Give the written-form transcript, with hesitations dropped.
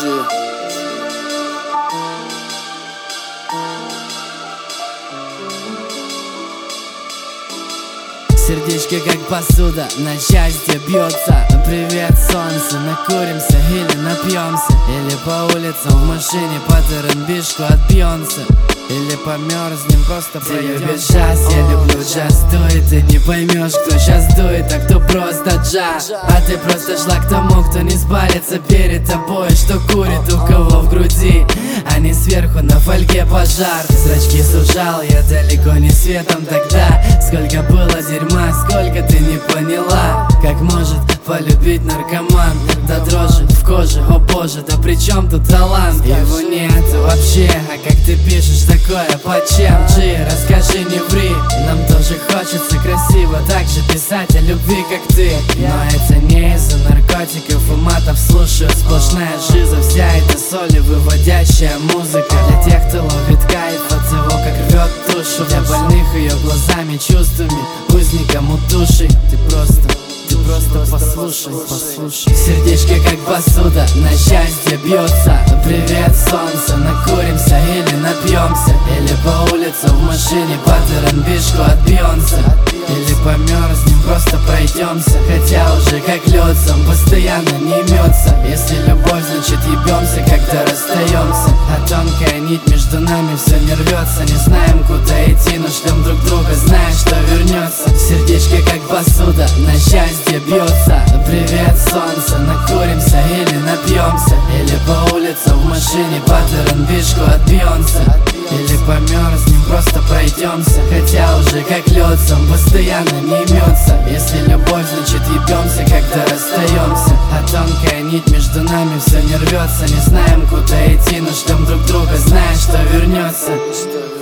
Держи. Сердечко как посуда, на счастье бьется. Привет, солнце, накуримся или напьемся, или по улицам в машине под R&B-шку от Бейонсе, или померзнем, просто пройдемся. Я люблю джаз, дует, ты не поймешь, кто сейчас дует, а кто просто джаз. А ты просто шла к тому, кто не спалится перед тобой, что курит у кого в груди, а не сверху на фольге пожар. Зрачки сужал, я далеко не светом тогда. Сколько было дерьма, сколько ты не поняла. Как может полюбить наркоман до дрожи в коже, о боже, да при чем тут талант? Его нет вообще, а как ты пишешь такое, почем? Джи, расскажи, не ври, нам тоже хочется красиво так же писать о любви, как ты. Но это не из-за наркотиков и матов, слушают сплошная жиза. Вся эта соль и выводящая музыка для тех, кто ловит кайф от того, как рвет душу. Для больных ее глазами, чувствами, узником у души. Ты просто послушай. Сердечко как посуда, на счастье бьется. Привет, солнце, накуримся или напьемся, или по улицам в машине под R&B-шку от Бейонсе, или померзнем, просто пройдемся. Хотя уже как лёдцем постоянно не имется. Если любовь, значит ебемся, когда расстаемся. А тонкая нить между нами все не рвется. Не знаем, куда идти, но ждем друг друга, зная, что вернется. Сердечко как посуда, на счастье бьется. Привет, солнце, накуримся или напьемся, или по улицам в машине под R&B-шку от Бейонсе, или померзнем, просто пройдемся. Хотя уже как лёдцем постоянно не имется. Если любовь, значит ебемся, когда расстаемся. А тонкая нить между нами все не рвется. Не знаем, куда идти, но ждем друг друга, зная, что вернется.